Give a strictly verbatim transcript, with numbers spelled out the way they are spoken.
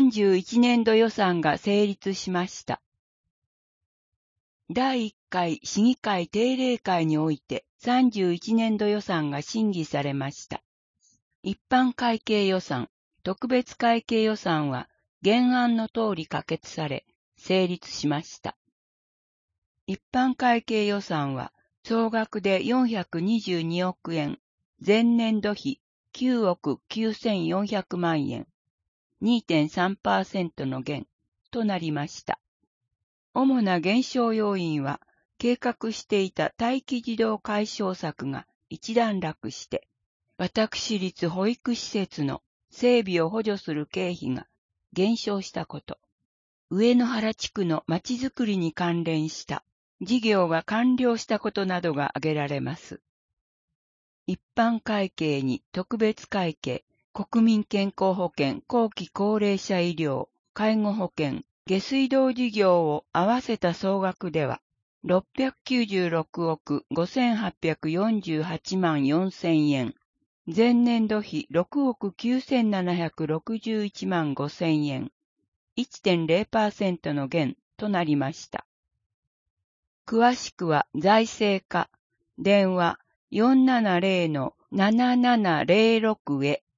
んじゅういちねんど予算が成立しました。だいいっかい市議会定例会においてさんじゅういちねんど予算が審議されました。一般会計予算、特別会計予算は原案の通り可決され、成立しました。一般会計予算は総額でよんひゃくにじゅうにおくえん、前年度比きゅうおくきゅうせんよんひゃくまんえん、にてんさんパーセント の減となりました。主な減少要因は、計画していた待機児童解消策が一段落して、私立保育施設の整備を補助する経費が減少したこと、上野原地区のまちづくりに関連した事業が完了したことなどが挙げられます。一般会計に特別会計、国民健康保険、後期高齢者医療、介護保険、下水道事業を合わせた総額では、ろっぴゃくきゅうじゅうろくおくごせんはっぴゃくよんじゅうはちまんよんせんえん、前年度比ろくおくきゅうせんななひゃくろくじゅういちまんごせんえん、いってんれいパーセント の減となりました。詳しくは財政課、電話よんななゼロのななななゼロろくへ